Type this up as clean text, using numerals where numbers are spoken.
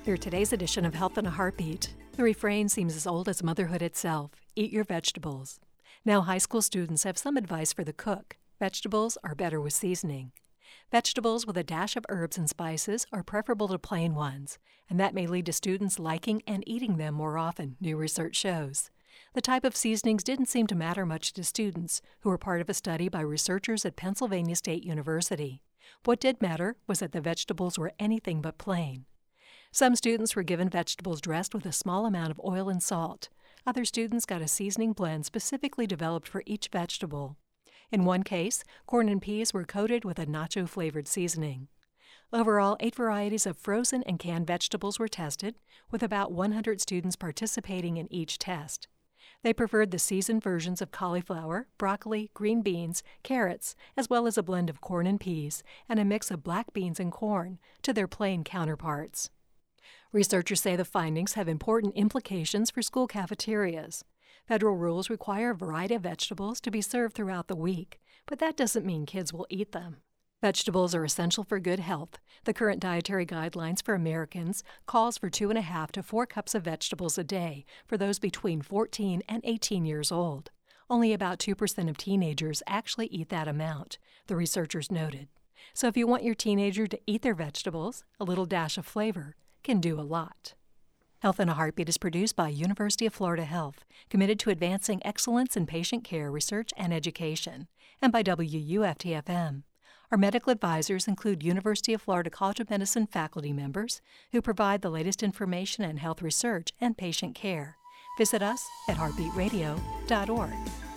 Here, today's edition of Health in a Heartbeat. The refrain seems as old as motherhood itself. Eat your vegetables. Now, high school students have some advice for the cook. Vegetables are better with seasoning. Vegetables with a dash of herbs and spices are preferable to plain ones, and that may lead to students liking and eating them more often, new research shows. The type of seasonings didn't seem to matter much to students, who were part of a study by researchers at Pennsylvania State University. What did matter was that the vegetables were anything but plain. Some students were given vegetables dressed with a small amount of oil and salt. Other students got a seasoning blend specifically developed for each vegetable. In one case, corn and peas were coated with a nacho-flavored seasoning. Overall, 8 varieties of frozen and canned vegetables were tested, with about 100 students participating in each test. They preferred the seasoned versions of cauliflower, broccoli, green beans, carrots, as well as a blend of corn and peas, and a mix of black beans and corn, to their plain counterparts. Researchers say the findings have important implications for school cafeterias. Federal rules require a variety of vegetables to be served throughout the week, but that doesn't mean kids will eat them. Vegetables are essential for good health. The current dietary guidelines for Americans calls for 2.5 to 4 cups of vegetables a day for those between 14 and 18 years old. Only about 2% of teenagers actually eat that amount, the researchers noted. So if you want your teenager to eat their vegetables, a little dash of flavor can do a lot. Health in a Heartbeat is produced by University of Florida Health, committed to advancing excellence in patient care, research, and education, and by WUFT-FM. Our medical advisors include University of Florida College of Medicine faculty members who provide the latest information in health research and patient care. Visit us at heartbeatradio.org.